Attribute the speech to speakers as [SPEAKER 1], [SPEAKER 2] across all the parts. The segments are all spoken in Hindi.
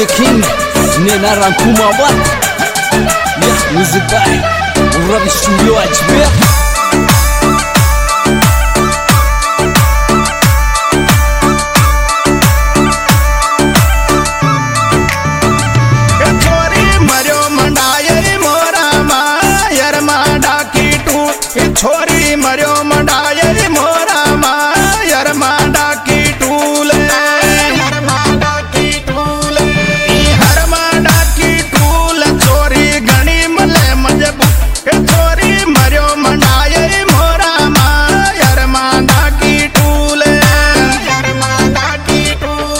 [SPEAKER 1] King Nena Rankumabat Ya music by Ravi Studio Ajmer
[SPEAKER 2] छोरी मरियो मंडाये मोरा मायर मांडा की टूल हर मांडा की टूल चोरी घनी मले मजबूत छोरी मरियो मंडाये मोरा मायर मांडा की टूल हर मांडा की टूल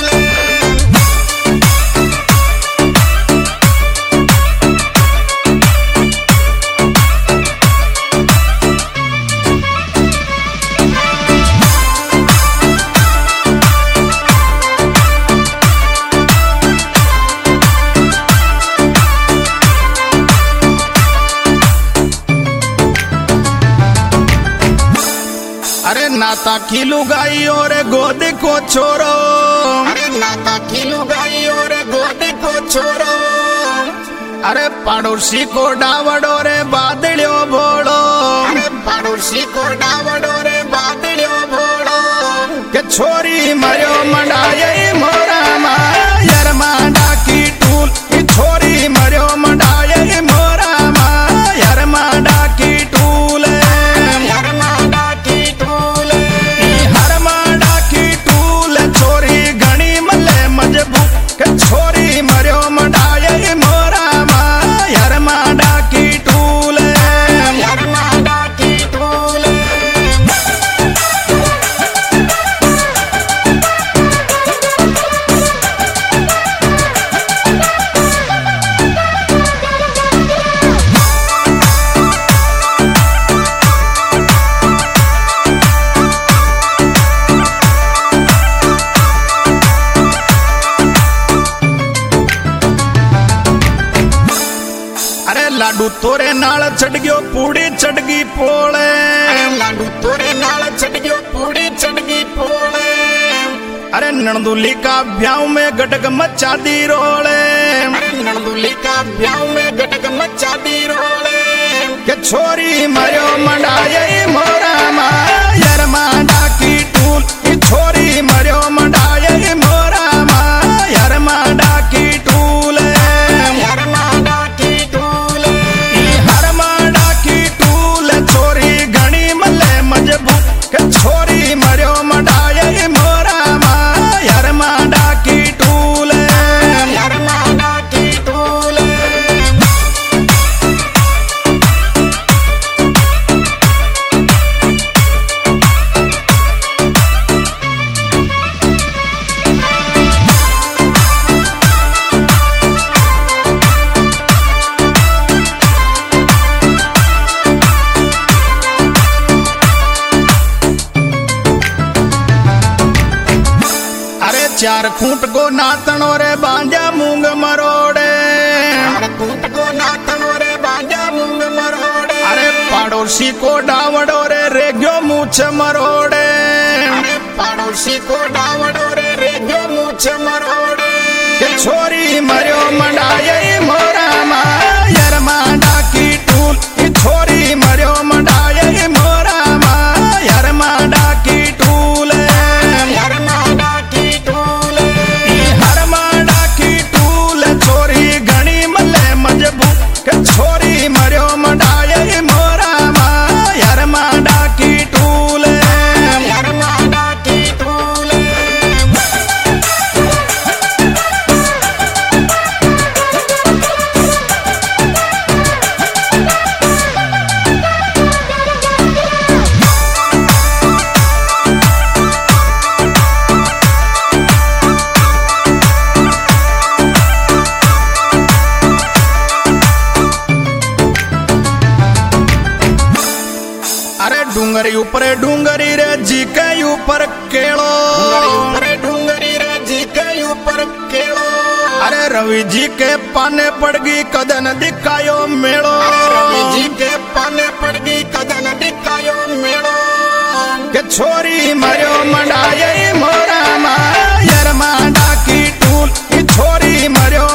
[SPEAKER 2] अरे नाता की लुगाई और गोद को छोरो अरे नाता की लुगाई और गोद को छोरो अरे पड़ोसी को डावड़ो रे बादलियो भोड़ो अरे पड़ोसी को डावड़ो रे बादलियो भोड़ो के छोरी मरियो मंडाये मोरा मायर मांडा की टूल छोरी मरियो मंडाये मोरा मायर मांडा की टूल छोरी मरियो मंडाये मोरा मायर मांडा की टूल यार मांडा की टूल लाडू तोरे नाल चढ़ गयो पूड़ी चढ़ गई पोले लाडू तोरे नाल चढ़ गयो पूड़ी चढ़ गई पोले अरे नंदुली का ब्याह में गटक मचा दी रोले नंदुली का ब्याह में गटक मचा दी रोले के छोरी मरियो मंडाये मोरा मायर मांडा की टूल छोरी मरियो मंडाये मोरा मायर मांडा की टूल यार मांडा की टूल छोरी मरियो मंडाये मोरा मायर मांडा की टूल यार मांडा की टूल चार खूंट को नातनो रे बांजा मूंग मरोड़े चार खूंट को नातनो रे बांजा मूंग मरोड़े अरे पड़ोसी को डावड़ो रे रेग्यो मूछ मरोड़े अरे पड़ोसी को डावड़ो रे रेग्यो मूछ मरोड़े के छोरी मरियो मंडाये मोरा मायर मांडा की टूल छोरी मरियो मंडाये मोरा मायर मांडा की टूल यार मांडा की छोरी मरियो मंडाये मोरा मायर मांडा की टूल यार मांडा की टूल डूंगरी ऊपर डूंगरी रे जी के ऊपर केलो डूंगरी रे जी के ऊपर केलो अरे रवि जी के पाने पड़ गई कदन दिखायो मेड़ो रवि जी के पाने पड़ गई कदन दिखायो मेड़ो के छोरी मरियो मंडाये मोरा मायर मांडा की टूल छोरी मरियो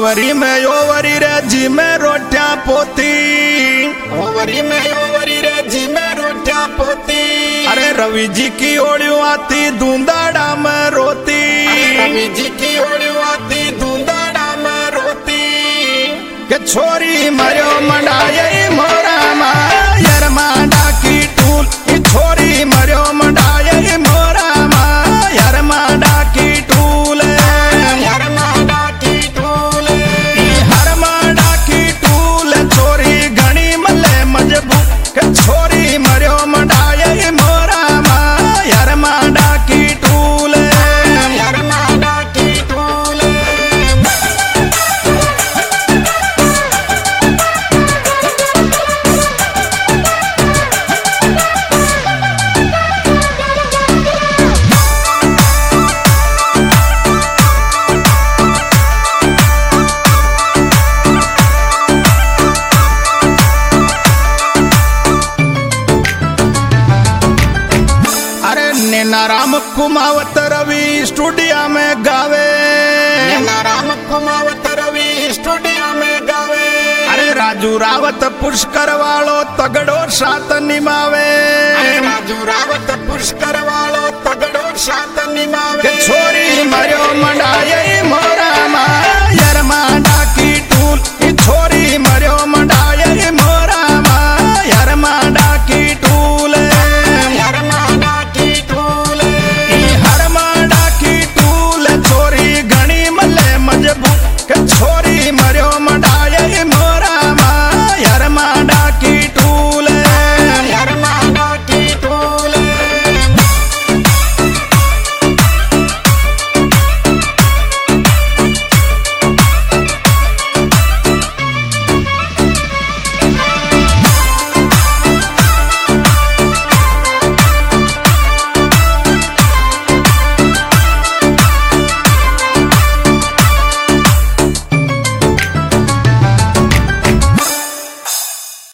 [SPEAKER 2] ओवरी में ओवरी रे जी में रोटियां पोती, ओवरी में ओवरी रे जी में रोटियां पोती। अरे रवि जी की ओड़ियों आती धुंधाड़ा में रोती, रवि जी की ओड़ियों आती धुंधाड़ा में रोती। के छोरी मरियो मंडाये मोरा यार मांडा की टूल, छोरी मरियो मंडाये मोरा यार मांडा की टूल, यार मांडा की टूल, हर मांडा की टूल। छोरी घणी मले मजबूत के छोरी मरियो मंडाये मोरा यार मांडा की टूल, यार मांडा की टूल। नाराम कुमावत रवि स्टूडियो में गावे, नाराम कुमावत रवि स्टूडियो में गावे। अरे राजू रावत पुष्कर वालो तगड़ो साथ निमावे, राजू रावत पुष्कर वालो तगड़ो साथ निमावे।